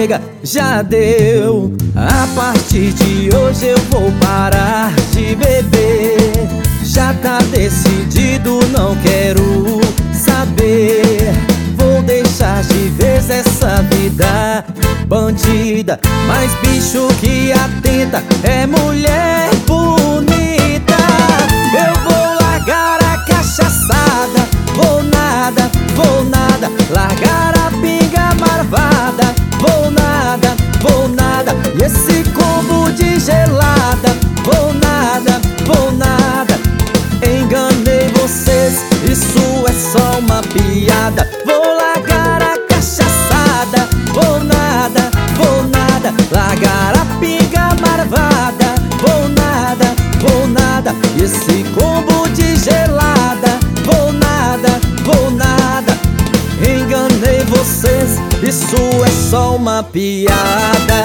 Chega, já deu. A partir de hoje eu vou parar de beber. Já tá decidido, não quero saber. Vou deixar de vez essa vida bandida. Mas bicho que atenta é mulher bonita. Eu vou largar a cachaçada. Vou nada, largar a pinga marvada. Vou nada, e esse combo de gelada. Vou nada, enganei vocês, isso é só uma piada. Vou largar a cachaçada. Vou nada, largar a pinga marvada. Vou nada, e esse combo de gelada. Vou nada, enganei vocês, isso é só uma piada.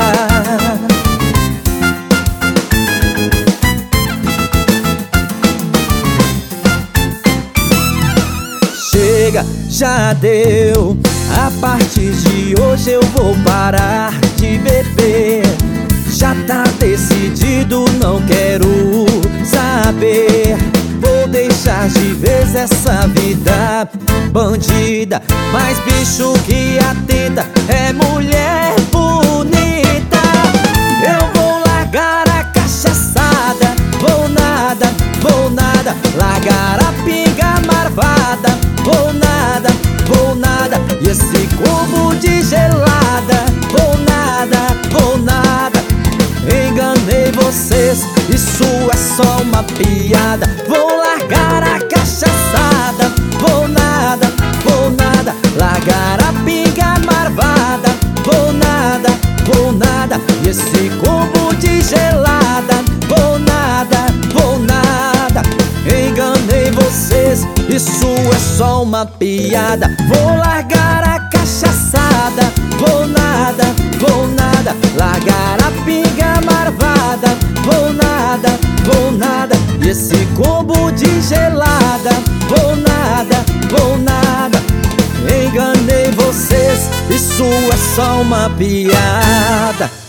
Chega, já deu. A partir de hoje eu vou parar de beber. Já tá decidido, não quero saber. Vou deixar de vez essa vida bandida. Mas bicho que atenta é mulher bonita. Eu vou largar a cachaçada. Vou nada, largar a pinga marvada. Vou nada, e esse combo de gelada. Vou nada, enganei vocês, isso é só uma piada. Vou largar a cachaçada. Vou nada, largar a pinga marvada. Vou nada, e esse combo de gelada. Vou nada, enganei vocês, isso é só uma piada. Vou largar a cachaçada. Vou nada, largar a pinga marvada. Vou nada, e esse combo de gelada. Vou nada, enganei vocês, isso é só uma piada.